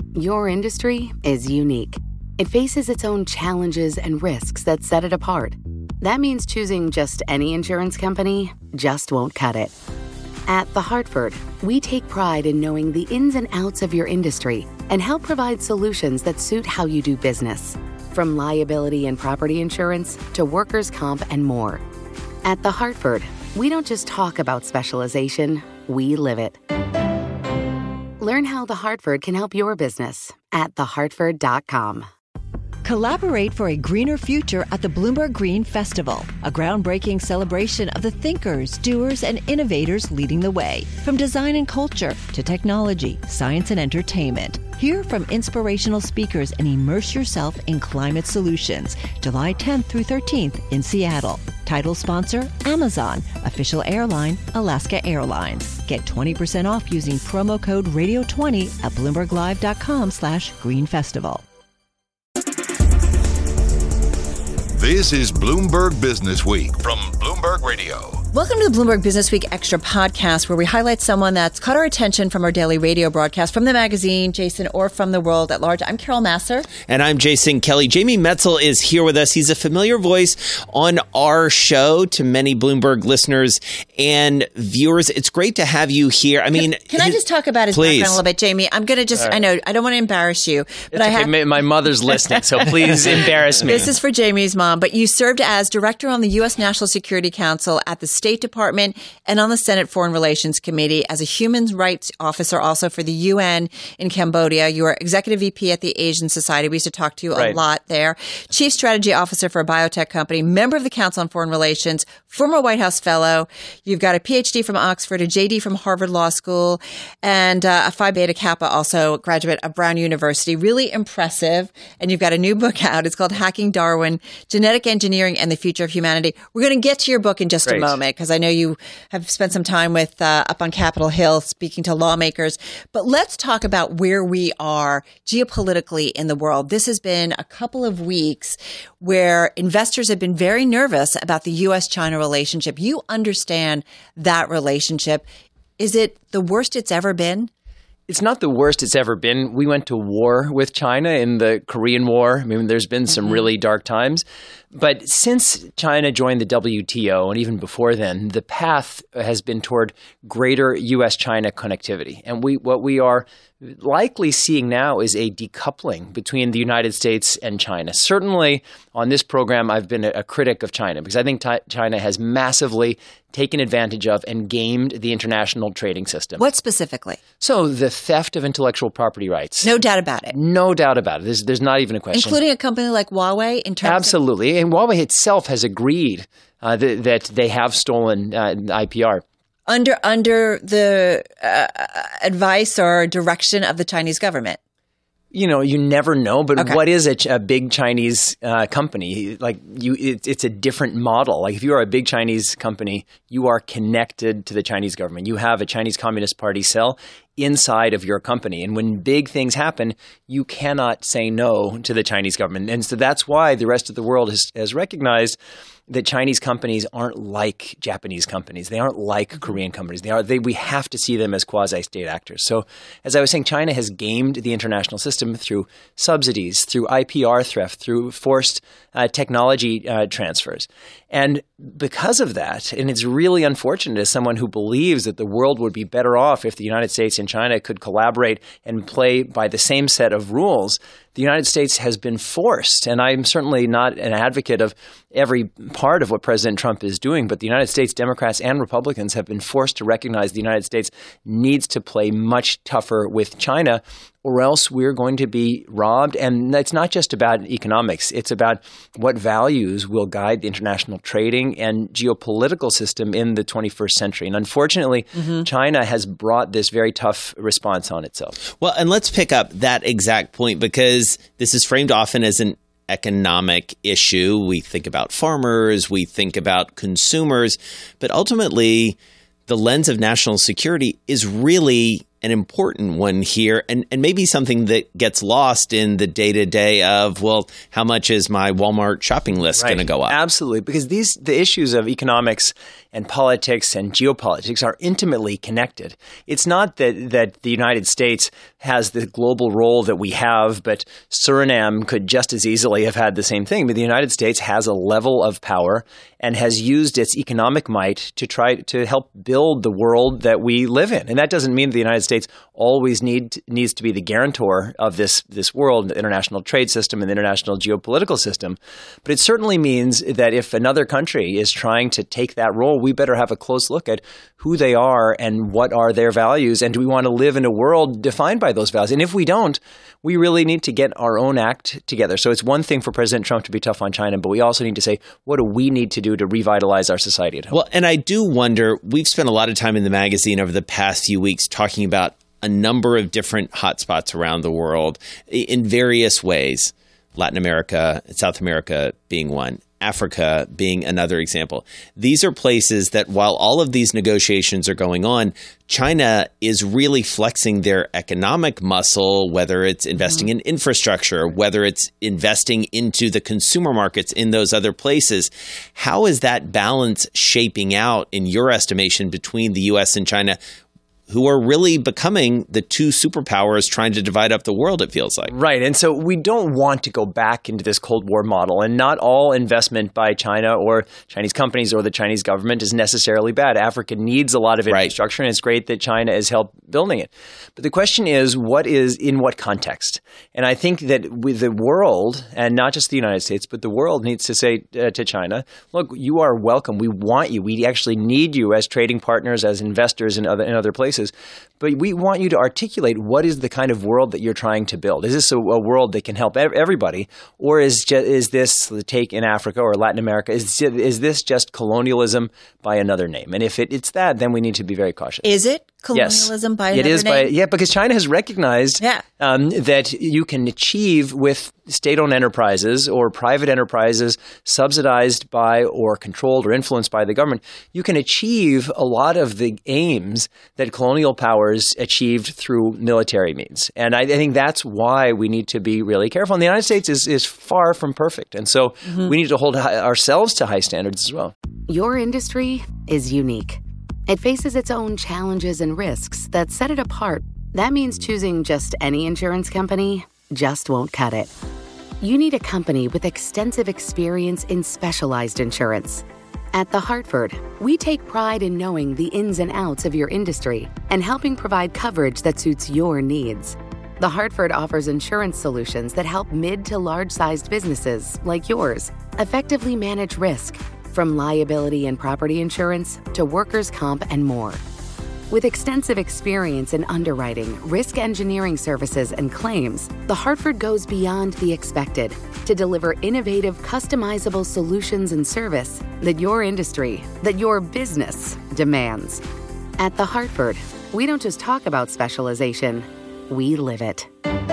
Your industry is unique. It faces its own challenges and risks that set it apart. That means choosing just any insurance company just won't cut it. At The Hartford, we take pride in knowing the ins and outs of your industry and help provide solutions that suit how you do business. From liability and property insurance to workers' comp and more. At The Hartford, we don't just talk about specialization, we live it. Learn how The Hartford can help your business at thehartford.com. Collaborate for a greener future at the Bloomberg Green Festival, a groundbreaking celebration of the thinkers, doers, and innovators leading the way. From design and culture to technology, science, and entertainment. Hear from inspirational speakers and immerse yourself in climate solutions. July 10th through 13th in Seattle. Title sponsor, Amazon. Official airline, Alaska Airlines. Get 20% off using promo code radio20 at bloomberglive.com/Green Festival. This is Bloomberg Business Week from Bloomberg Radio. Welcome to the Bloomberg Business Week Extra podcast, where we highlight someone that's caught our attention from our daily radio broadcast, from the magazine, Jason, or from the world at large. I'm Carol Massar. And I'm Jason Kelly. Jamie Metzl is here with us. He's a familiar voice on our show to many Bloomberg listeners and viewers. It's great to have you here. I mean, can I just talk about his background a little bit, Jamie? I'm going to just, I know, I don't want to embarrass you, but my mother's listening, so please embarrass me. This is for Jamie's mom, but you served as director on the U.S. National Security Council at the State Department and on the Senate Foreign Relations Committee as a human rights officer also for the UN in Cambodia. You are executive VP at the Asian Society. We used to talk to you a lot there. Chief strategy officer for a biotech company, member of the Council on Foreign Relations, former White House fellow. You've got a PhD from Oxford, a JD from Harvard Law School, and a Phi Beta Kappa, also graduate of Brown University. Really impressive. And you've got a new book out. It's called Hacking Darwin, Genetic Engineering and the Future of Humanity. We're going to get to your book in just a moment, because I know you have spent some time with up on Capitol Hill speaking to lawmakers. But let's talk about where we are geopolitically in the world. This has been a couple of weeks where investors have been very nervous about the U.S.-China relationship. You understand that relationship. Is it the worst it's ever been? It's not the worst it's ever been. We went to war with China in the Korean War. I mean, there's been some really dark times. But since China joined the WTO, and even before then, the path has been toward greater U.S.-China connectivity. And what we are likely seeing now is a decoupling between the United States and China. Certainly on this program, I've been a critic of China because I think China has massively taken advantage of and gamed the international trading system. What specifically? So the theft of intellectual property rights. No doubt about it. No doubt about it. There's not even a question. Including a company like Huawei in terms Absolutely. And Huawei itself has agreed that they have stolen IPR. Under the advice or direction of the Chinese government? You know, you never know. But what is a big Chinese company? It's a different model. Like if you are a big Chinese company, you are connected to the Chinese government. You have a Chinese Communist Party cell inside of your company. And when big things happen, you cannot say no to the Chinese government. And so that's why the rest of the world has recognized that Chinese companies aren't like Japanese companies. They aren't like Korean companies. We have to see them as quasi-state actors. So as I was saying, China has gamed the international system through subsidies, through IPR theft, through forced technology transfers. And because of that, and it's really unfortunate as someone who believes that the world would be better off if the United States and China could collaborate and play by the same set of rules, the United States has been forced, and I'm certainly not an advocate of every part of what President Trump is doing, but the United States Democrats and Republicans have been forced to recognize the United States needs to play much tougher with China, or else we're going to be robbed. And it's not just about economics. It's about what values will guide the international trading and geopolitical system in the 21st century. And unfortunately, China has brought this very tough response on itself. Well, and let's pick up that exact point, because this is framed often as an economic issue. We think about farmers, we think about consumers, but ultimately the lens of national security is really an important one here, and maybe something that gets lost in the day-to-day of, well, how much is my Walmart shopping list going to go up? Absolutely, because the issues of economics and politics and geopolitics are intimately connected. It's not that the United States has the global role that we have, but Suriname could just as easily have had the same thing. But the United States has a level of power and has used its economic might to try to help build the world that we live in. And that doesn't mean the United States always needs to be the guarantor of this world, the international trade system and the international geopolitical system. But it certainly means that if another country is trying to take that role, we better have a close look at who they are and what are their values. And do we want to live in a world defined by those values? And if we don't, we really need to get our own act together. So it's one thing for President Trump to be tough on China, but we also need to say, what do we need to do to revitalize our society at home? Well, and I do wonder, we've spent a lot of time in the magazine over the past few weeks talking about a number of different hotspots around the world in various ways. Latin America, South America being one, Africa being another example. These are places that while all of these negotiations are going on, China is really flexing their economic muscle, whether it's investing in infrastructure, whether it's investing into the consumer markets in those other places. How is that balance shaping out in your estimation between the U.S. and China, who are really becoming the two superpowers trying to divide up the world, it feels like? Right. And so we don't want to go back into this Cold War model. And not all investment by China or Chinese companies or the Chinese government is necessarily bad. Africa needs a lot of infrastructure, and it's great that China has helped building it. But the question is, what is in what context? And I think that with the world, and not just the United States, but the world needs to say to China, look, you are welcome. We want you. We actually need you as trading partners, as investors in other places. But we want you to articulate what is the kind of world that you're trying to build. Is this a world that can help everybody? Or is this the take in Africa or Latin America? Is this just colonialism by another name? And if it's that, then we need to be very cautious. Is it colonialism by another name? Because China has recognized that you can achieve with state-owned enterprises or private enterprises subsidized by or controlled or influenced by the government, you can achieve a lot of the aims that colonial powers achieved through military means. And I think that's why we need to be really careful. And the United States is far from perfect. And so we need to hold ourselves to high standards as well. Your industry is unique. It faces its own challenges and risks that set it apart. That means choosing just any insurance company just won't cut it. You need a company with extensive experience in specialized insurance. At The Hartford, we take pride in knowing the ins and outs of your industry and helping provide coverage that suits your needs. The Hartford offers insurance solutions that help mid to large-sized businesses like yours effectively manage risk, from liability and property insurance to workers' comp and more. With extensive experience in underwriting, risk engineering services, and claims, The Hartford goes beyond the expected to deliver innovative, customizable solutions and service that your industry, that your business demands. At The Hartford, we don't just talk about specialization, we live it.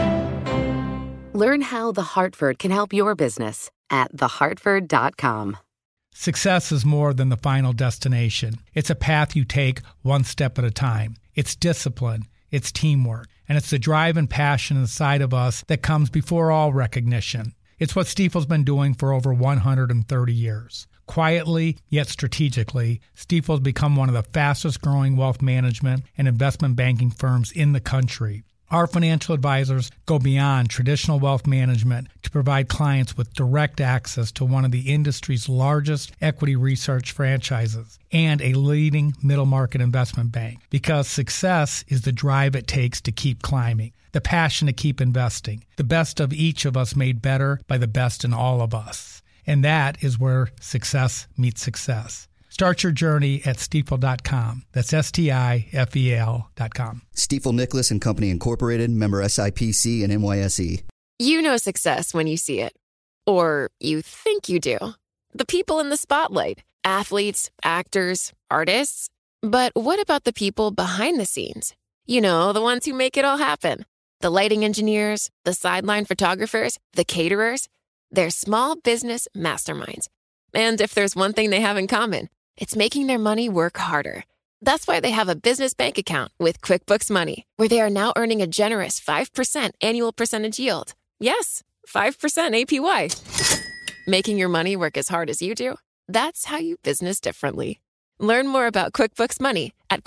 Learn how The Hartford can help your business at thehartford.com. Success is more than the final destination. It's a path you take one step at a time. It's discipline, it's teamwork, and it's the drive and passion inside of us that comes before all recognition. It's what Stifel's been doing for over 130 years. Quietly, yet strategically, Stifel's become one of the fastest growing wealth management and investment banking firms in the country. Our financial advisors go beyond traditional wealth management to provide clients with direct access to one of the industry's largest equity research franchises and a leading middle market investment bank. Because success is the drive it takes to keep climbing, the passion to keep investing, the best of each of us made better by the best in all of us. And that is where success meets success. Start your journey at Stifel.com. That's STIFEL.com. Stifel Nicholas and Company Incorporated, member SIPC and NYSE. You know success when you see it. Or you think you do. The people in the spotlight. Athletes, actors, artists. But what about the people behind the scenes? You know, the ones who make it all happen. The lighting engineers, the sideline photographers, the caterers. They're small business masterminds. And if there's one thing they have in common, it's making their money work harder. That's why they have a business bank account with QuickBooks Money, where they are now earning a generous 5% annual percentage yield. Yes, 5% APY. Making your money work as hard as you do? That's how you business differently. Learn more about QuickBooks Money at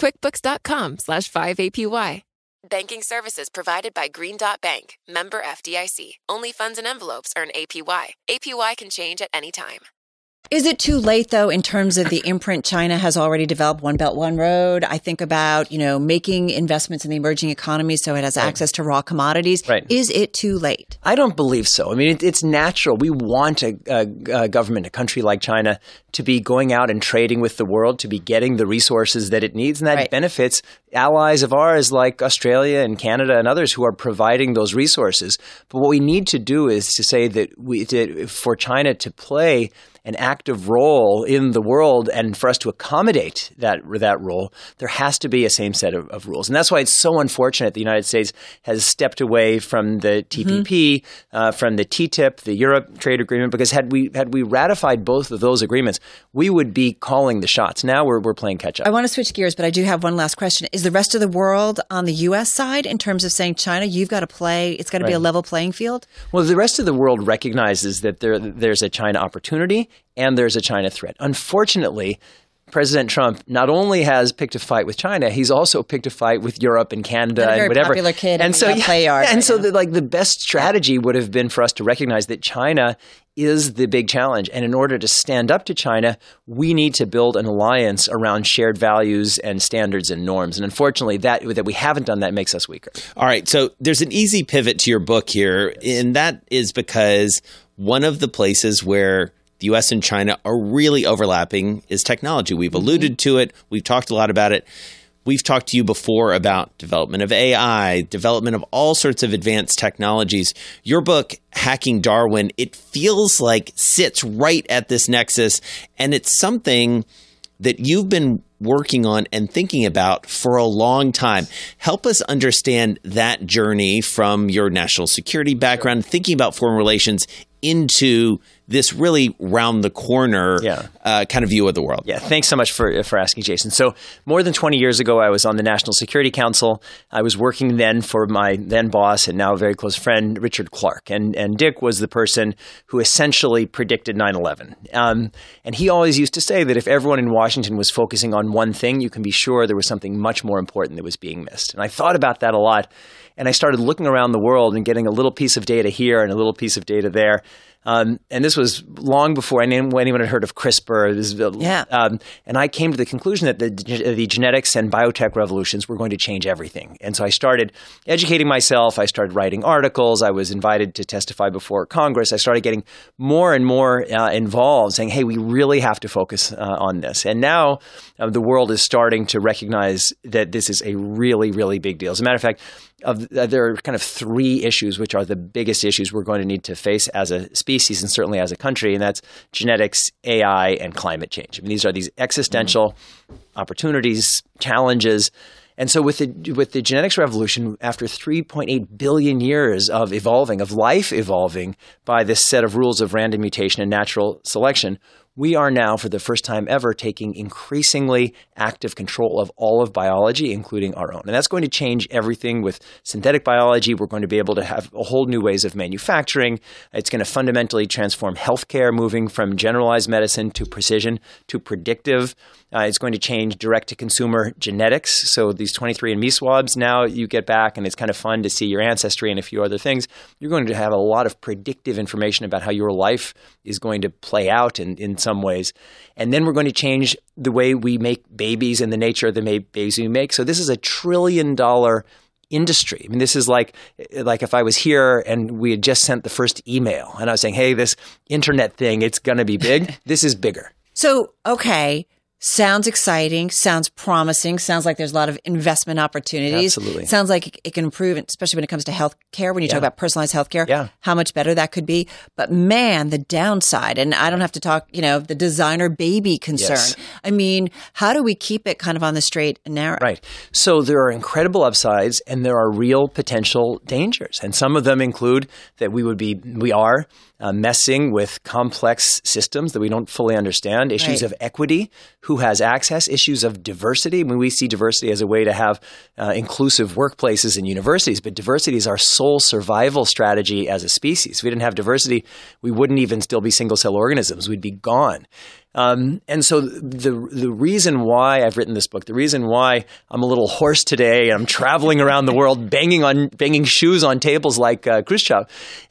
quickbooks.com/5APY. Banking services provided by Green Dot Bank, member FDIC. Only funds and envelopes earn APY. APY can change at any time. Is it too late, though, in terms of the imprint China has already developed, One Belt, One Road? I think about, making investments in the emerging economy so it has access to raw commodities. Right. Is it too late? I don't believe so. I mean, it's natural. We want a government, a country like China, to be going out and trading with the world, to be getting the resources that it needs, and that benefits allies of ours like Australia and Canada and others who are providing those resources. But what we need to do is to say that for China to play an active role in the world and for us to accommodate that role, there has to be a same set of rules. And that's why it's so unfortunate the United States has stepped away from the TPP, from the TTIP, the Europe Trade Agreement, because had we ratified both of those agreements, we would be calling the shots. Now we're playing catch up. I want to switch gears, but I do have one last question. Is the rest of the world on the U.S. side in terms of saying, China, you've got to play, it's got to be a level playing field? Well, the rest of the world recognizes that there's a China opportunity and there's a China threat. Unfortunately, President Trump not only has picked a fight with China, he's also picked a fight with Europe and Canada and whatever. Popular kid and so, play yard. And so the best strategy would have been for us to recognize that China is the big challenge. And in order to stand up to China, we need to build an alliance around shared values and standards and norms. And unfortunately, that we haven't done that makes us weaker. All right. So there's an easy pivot to your book here, and that is because one of the places where the U.S. and China are really overlapping is technology. We've alluded to it. We've talked a lot about it. We've talked to you before about development of AI, development of all sorts of advanced technologies. Your book, Hacking Darwin, it feels like sits right at this nexus, and it's something that you've been working on and thinking about for a long time. Help us understand that journey from your national security background, thinking about foreign relations into this really round the corner kind of view of the world. Yeah, thanks so much for asking, Jason. So more than 20 years ago, I was on the National Security Council. I was working then for my then boss and now very close friend, Richard Clarke. And Dick was the person who essentially predicted 9/11. And he always used to say that if everyone in Washington was focusing on one thing, you can be sure there was something much more important that was being missed. And I thought about that a lot. And I started looking around the world and getting a little piece of data here and a little piece of data there. And this was long before anyone had heard of CRISPR. And I came to the conclusion that the genetics and biotech revolutions were going to change everything. And so I started educating myself. I started writing articles. I was invited to testify before Congress. I started getting more and more involved, saying, hey, we really have to focus on this. And now the world is starting to recognize that this is a really, really big deal. As a matter of fact, there are kind of three issues which are the biggest issues we're going to need to face as a species and certainly as a country, and that's genetics, AI, and climate change. I mean, these are these existential opportunities, challenges. And so with the genetics revolution, after 3.8 billion years of life evolving by this set of rules of random mutation and natural selection, we are now, for the first time ever, taking increasingly active control of all of biology, including our own. And that's going to change everything with synthetic biology. We're going to be able to have a whole new ways of manufacturing. It's going to fundamentally transform healthcare, moving from generalized medicine to precision to predictive. It's going to change direct-to-consumer genetics. So these 23andMe swabs now you get back, and it's kind of fun to see your ancestry and a few other things. You're going to have a lot of predictive information about how your life is going to play out in some ways. And then we're going to change the way we make babies and the nature of the babies we make. So this is $1 trillion industry. I mean, this is like if I was here and we had just sent the first email and I was saying, hey, this internet thing, it's going to be big. This is bigger. So, okay. Sounds exciting, sounds promising, sounds like there's a lot of investment opportunities. Absolutely. Sounds like it can improve, especially when it comes to healthcare, when you talk about personalized healthcare, how much better that could be. But man, the downside, and I don't have to talk, the designer baby concern. Yes. I mean, how do we keep it kind of on the straight and narrow? Right. So there are incredible upsides and there are real potential dangers. And some of them include that we are messing with complex systems that we don't fully understand, issues of equity. who has access, issues of diversity. I mean, we see diversity as a way to have inclusive workplaces and universities, but diversity is our sole survival strategy as a species. If we didn't have diversity, we wouldn't even still be single-cell organisms. We'd be gone. And so the reason why I've written this book, the reason why I'm a little hoarse today, I'm traveling around the world banging shoes on tables like Khrushchev,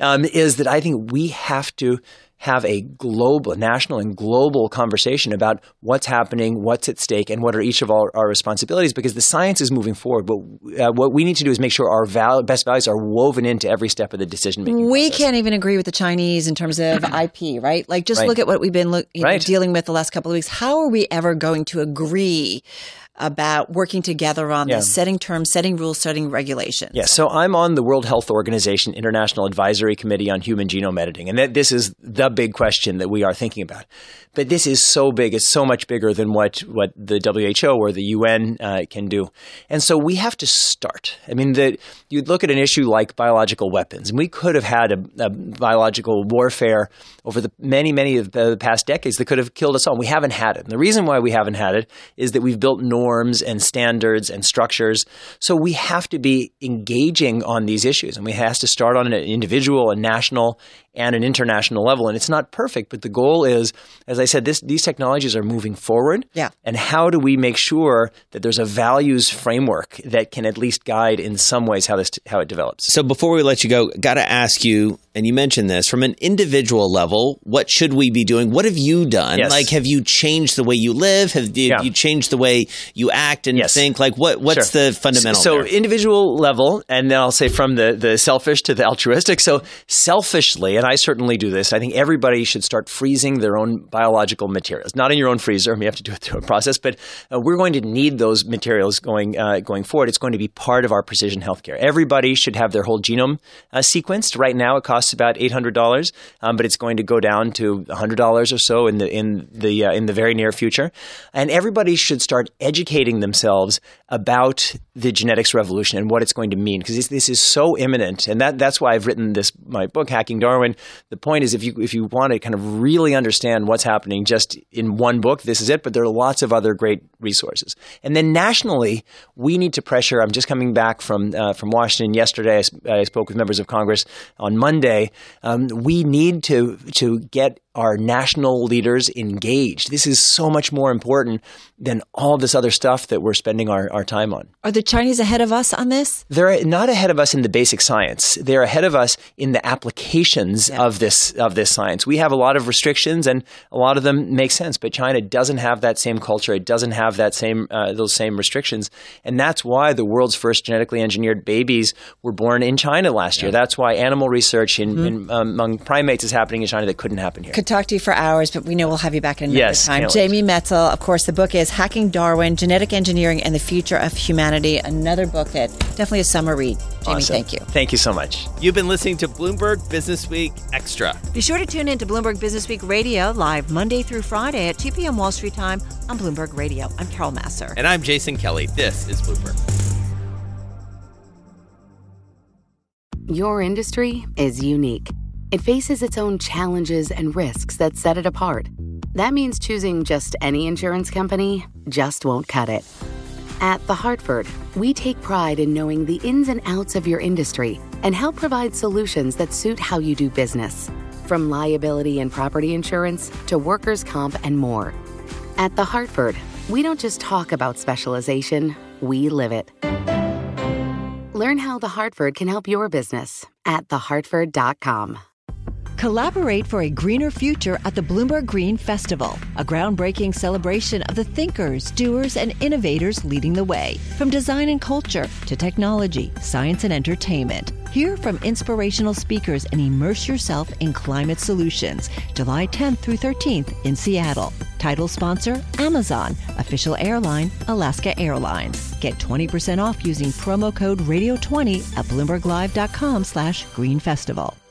is that I think we have to have a national and global conversation about what's happening, what's at stake, and what are each of our responsibilities, because the science is moving forward. But what we need to do is make sure our best values are woven into every step of the decision-making We process. can't even agree with the Chinese in terms of IP, right? Like, just look at what we've been dealing with the last couple of weeks. How are we ever going to agree about working together on this, setting terms, setting rules, setting regulations? Yeah, so I'm on the World Health Organization International Advisory Committee on Human Genome Editing, and this is the big question that we are thinking about. But this is so big, it's so much bigger than what the WHO or the UN can do. And so we have to start. I mean, you'd look at an issue like biological weapons, and we could have had a biological warfare over the many of the past decades that could have killed us all. We haven't had it. And the reason why we haven't had it is that we've built norms and standards and structures. So we have to be engaging on these issues, and we have to start on an individual, a national, and an international level. And it's not perfect, but the goal is, as I said, these technologies are moving forward. Yeah. And how do we make sure that there's a values framework that can at least guide in some ways how it develops? So before we let you go, got to ask you, and you mentioned this, from an individual level, what should we be doing? What have you done? Yes. Like, have you changed the way you live? Have you changed the way you act and think? Like, what's the fundamental So there? individual level, and then I'll say from the selfish to the altruistic. So selfishly, and I certainly do this, I think everybody should start freezing their own biological materials. Not in your own freezer. You have to do it through a process, but we're going to need those materials going forward. It's going to be part of our precision healthcare. Everybody should have their whole genome sequenced. Right now, it costs about $800, but it's going to go down to $100 or so in the very near future. And everybody should start educating themselves about the genetics revolution and what it's going to mean, because this is so imminent. And that's why I've written my book, Hacking Darwin. The point is, if you want to kind of really understand what's happening just in one book, this is it. But there are lots of other great resources. And then nationally, we need to pressure. I'm just coming back from Washington yesterday. I spoke with members of Congress on Monday. We need to get our national leaders engaged. This is so much more important than all this other stuff that we're spending our time on. Are the Chinese ahead of us on this? They're not ahead of us in the basic science. They're ahead of us in the applications of this science. We have a lot of restrictions, and a lot of them make sense. But China doesn't have that same culture. It doesn't have that those same restrictions, and that's why the world's first genetically engineered babies were born in China last year. That's why animal research among primates is happening in China that couldn't happen here. Could talk to you for hours, but we know we'll have you back in another time. Jamie Metzl, of course, the book is Hacking Darwin, Genetic Engineering and the Future of Humanity. Another book that definitely a summer read. Jamie, awesome. Thank you. Thank you so much. You've been listening to Bloomberg Business Week Extra. Be sure to tune in to Bloomberg Business Week Radio live Monday through Friday at 2 p.m. Wall Street time on Bloomberg Radio. I'm Carol Masser. And I'm Jason Kelly. This is Bloomberg. Your industry is unique. It faces its own challenges and risks that set it apart. That means choosing just any insurance company just won't cut it. At The Hartford, we take pride in knowing the ins and outs of your industry and help provide solutions that suit how you do business, from liability and property insurance to workers' comp and more. At The Hartford, we don't just talk about specialization, we live it. Learn how The Hartford can help your business at thehartford.com. Collaborate for a greener future at the Bloomberg Green Festival, a groundbreaking celebration of the thinkers, doers, and innovators leading the way. From design and culture to technology, science, and entertainment. Hear from inspirational speakers and immerse yourself in climate solutions. July 10th through 13th in Seattle. Title sponsor, Amazon. Official airline, Alaska Airlines. Get 20% off using promo code RADIO20 at BloombergLive.com/Green Festival.